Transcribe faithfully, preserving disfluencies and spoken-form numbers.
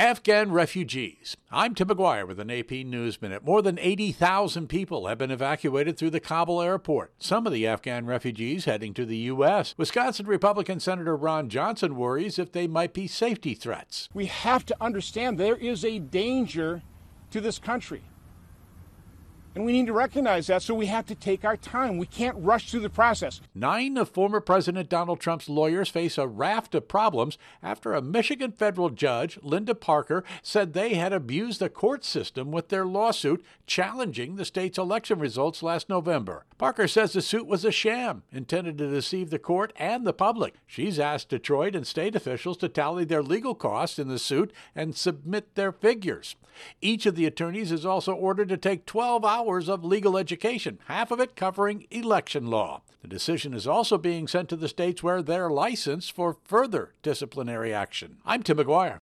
Afghan refugees. I'm Tim McGuire with an A P News Minute. More than eighty thousand people have been evacuated through the Kabul airport. Some of the Afghan refugees heading to the U S Wisconsin Republican Senator Ron Johnson worries if they might be safety threats. We have to understand there is a danger to this country. And we need to recognize that, so we have to take our time. We can't rush through the process. Nine of former President Donald Trump's lawyers face a raft of problems after a Michigan federal judge, Linda Parker, said they had abused the court system with their lawsuit challenging the state's election results last November. Parker says the suit was a sham intended to deceive the court and the public. She's asked Detroit and state officials to tally their legal costs in the suit and submit their figures. Each of the attorneys is also ordered to take twelve hours of legal education, half of it covering election law. The decision is also being sent to the states where they're licensed for further disciplinary action. I'm Tim McGuire.